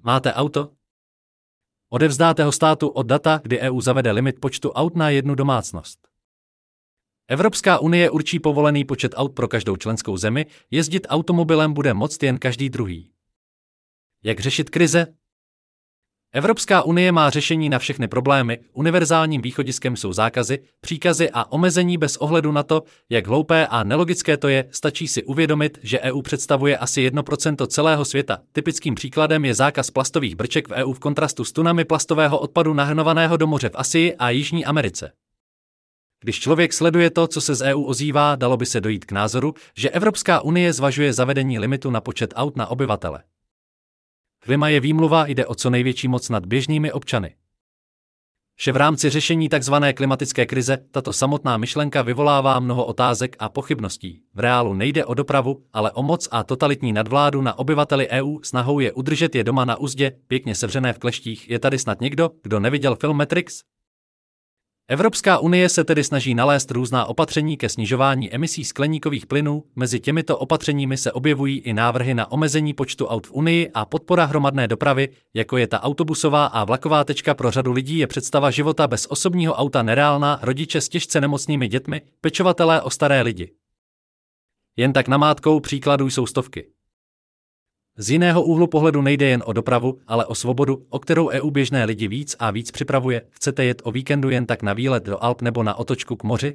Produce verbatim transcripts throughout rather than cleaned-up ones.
Máte auto? Odevzdáte ho státu od data, kdy E U zavede limit počtu aut na jednu domácnost. Evropská unie určí povolený počet aut pro každou členskou zemi, jezdit automobilem bude moct jen každý druhý. Jak řešit krize? Evropská unie má řešení na všechny problémy, univerzálním východiskem jsou zákazy, příkazy a omezení bez ohledu na to, jak hloupé a nelogické to je, stačí si uvědomit, že E U představuje asi jedno procento celého světa. Typickým příkladem je zákaz plastových brček v E U v kontrastu s tunami plastového odpadu nahrnovaného do moře v Asii a Jižní Americe. Když člověk sleduje to, co se z E U ozývá, dalo by se dojít k názoru, že Evropská unie zvažuje zavedení limitu na počet aut na obyvatele. Klima je výmluva, jde o co největší moc nad běžnými občany. Že v rámci řešení tzv. Klimatické krize tato samotná myšlenka vyvolává mnoho otázek a pochybností. V reálu nejde o dopravu, ale o moc a totalitní nadvládu na obyvateli E U, snahou je udržet je doma na uzdě, pěkně sevřené v kleštích. Je tady snad někdo, kdo neviděl film Matrix? Evropská unie se tedy snaží nalézt různá opatření ke snižování emisí skleníkových plynů, mezi těmito opatřeními se objevují i návrhy na omezení počtu aut v Unii a podpora hromadné dopravy, jako je ta autobusová a vlaková. Tečka pro řadu lidí je představa života bez osobního auta nereálná, rodiče s těžce nemocnými dětmi, pečovatelé o staré lidi. Jen tak namátkou příkladů jsou stovky. Z jiného úhlu pohledu nejde jen o dopravu, ale o svobodu, o kterou E U běžné lidi víc a víc připravuje. Chcete jet o víkendu jen tak na výlet do Alp nebo na otočku k moři?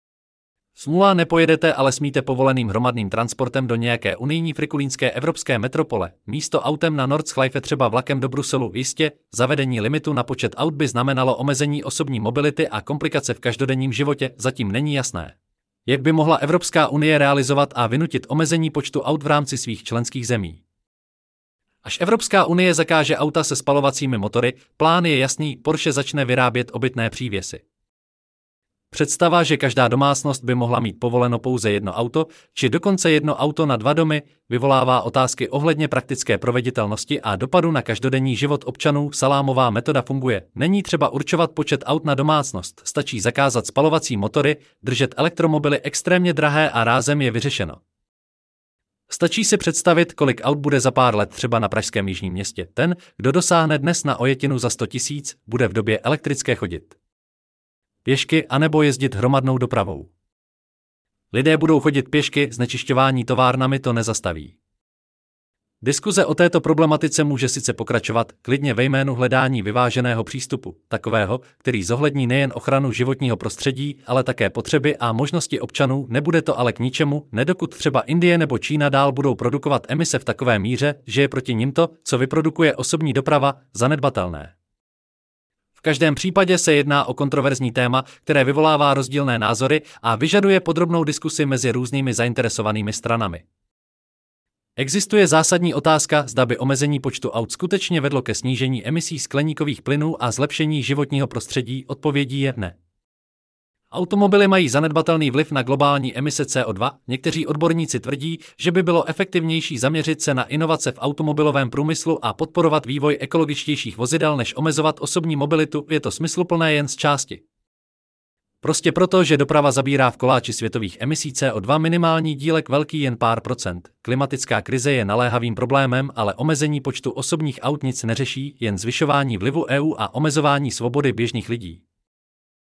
Smůla, nepojedete, ale smíte povoleným hromadným transportem do nějaké unijní frikulínské evropské metropole. Místo autem na Nordschleife třeba vlakem do Bruselu. Jistě, zavedení limitu na počet aut by znamenalo omezení osobní mobility a komplikace v každodenním životě, zatím není jasné. Jak by mohla Evropská unie realizovat a vynutit omezení počtu aut v rámci svých členských zemí? Až Evropská unie zakáže auta se spalovacími motory, plán je jasný, Porsche začne vyrábět obytné přívěsy. Představa, že každá domácnost by mohla mít povoleno pouze jedno auto, či dokonce jedno auto na dva domy, vyvolává otázky ohledně praktické proveditelnosti a dopadu na každodenní život občanů. Salámová metoda funguje. Není třeba určovat počet aut na domácnost, stačí zakázat spalovací motory, držet elektromobily extrémně drahé a rázem je vyřešeno. Stačí si představit, kolik aut bude za pár let třeba na pražském Jižním Městě. Ten, kdo dosáhne dnes na ojetinu za sto tisíc, bude v době elektrické chodit pěšky anebo jezdit hromadnou dopravou. Lidé budou chodit pěšky, znečišťování továrnami to nezastaví. Diskuze o této problematice může sice pokračovat, klidně ve jménu hledání vyváženého přístupu, takového, který zohlední nejen ochranu životního prostředí, ale také potřeby a možnosti občanů. Nebude to ale k ničemu, nedokud třeba Indie nebo Čína dál budou produkovat emise v takové míře, že je proti nim to, co vyprodukuje osobní doprava, zanedbatelné. V každém případě se jedná o kontroverzní téma, které vyvolává rozdílné názory a vyžaduje podrobnou diskusi mezi různými zainteresovanými stranami. Existuje zásadní otázka, zda by omezení počtu aut skutečně vedlo ke snížení emisí skleníkových plynů a zlepšení životního prostředí. Odpovědí je ne. Automobily mají zanedbatelný vliv na globální emise C O dva. Někteří odborníci tvrdí, že by bylo efektivnější zaměřit se na inovace v automobilovém průmyslu a podporovat vývoj ekologičtějších vozidel, než omezovat osobní mobilitu. Je to smysluplné jen z části. Prostě proto, že doprava zabírá v koláči světových emisí C O dva minimální dílek velký jen pár procent. Klimatická krize je naléhavým problémem, ale omezení počtu osobních aut nic neřeší, jen zvyšování vlivu E U a omezování svobody běžných lidí.